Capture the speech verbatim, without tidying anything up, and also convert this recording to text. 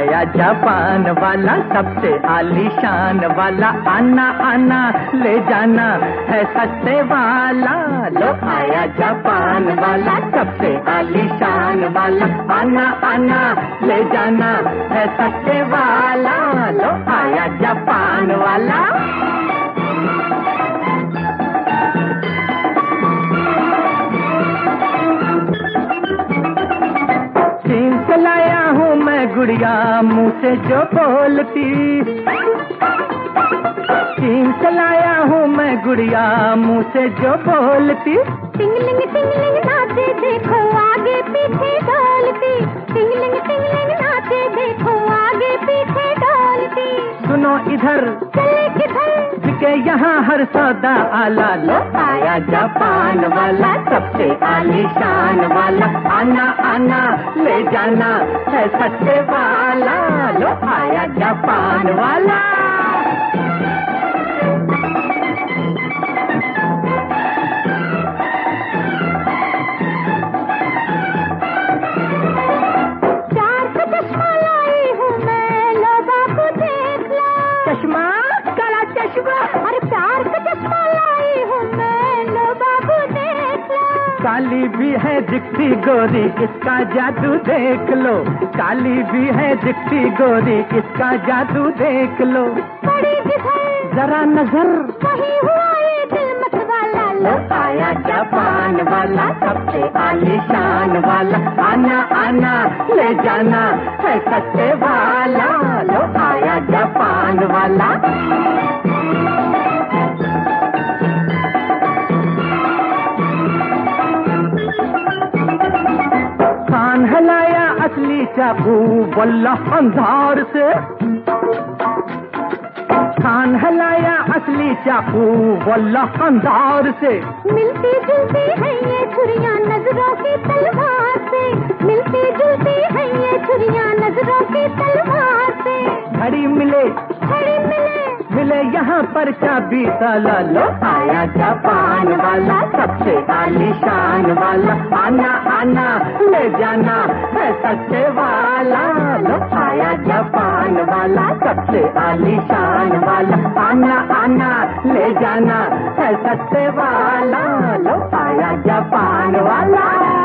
आया जापान वाला, सबसे आलीशान वाला, आना आना ले जाना है सस्ते वाला। लो आया जापान वाला, सबसे आलीशान वाला, आना आना ले जाना है सस्ते वाला। लो आया जापान वाला। चीन से लाया हूँ मैं गुड़िया मुँह से जो बोलती, चीन से लाया हूँ मैं गुड़िया मुँह से जो बोलती। टिंगलिंग टिंगलिंग नाचे देखो आगे पीछे डोलती, टिंगलिंग टिंगलिंग नाचे देखो आगे पीछे डोलती। सुनो इधर चले किधर, बिके यहाँ हर सौदा आला। लो आया जापान वाला, सबसे आलीशान वाला, आना आना ले जाना है सस्ते वाला। लो आया जापान वाला। चार का चश्मा लाई हूँ मैं, लो बाबू देख लो। चश्मा, काला चश्मा। अरे प्यार का चश्मा लाई हूँ मैं, लो बाबू देख लो। काली भी है दिखती गोरी, इसका जादू देख लो। काली भी है दिखती गोरी, इसका जादू देख लो। बड़ी जिधर जरा नजर, वही हुआ ये दिल मत वाला। लो आया जापान वाला, सबसे आलीशान वाला, आना आना ले जाना है सस्ते वाला। लो आया जापान वाला। कान हलाया असली चाकू वल्लाह अंधार से, कान हलाया असली चाकू वल्लाह अंधार से। मिलती जुलती है ये छुरियां नजरों की तलवार से, मिलती जुलती है ये छुरियां नजरों की तलवार से। घड़ी मिले घड़ी मिले मिले यहाँ पर चाबी ताला। लो आया जापान वाला, सबसे आलीशान वाला, आना आना ले जाना है सस्ते वाला। लो आया जापान वाला, सबसे आलीशान वाला, आना आना ले जाना है सस्ते वाला। लो आया जापान वाला।